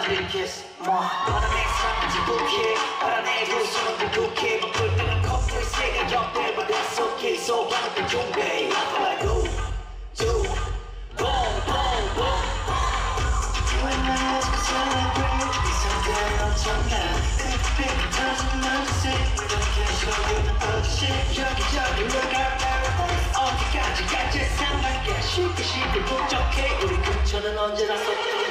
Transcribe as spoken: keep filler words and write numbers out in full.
dream kiss 뭐 바람에 사라진 부캐 바람내고 숨은 부부캐 바쁠 때는 커플 세계 옆에 but that's okay so 방금 준비 I feel like go do boom boom boom You and I ask to celebrate 이 상태는 엄청나 빅빅 터진 넌지 We don't care show you the other shit 여기저기 look at paradise 어디까지 갈지 상관없게 쉽게 쉽게 북적해 우리 근처는 언제나 쏟게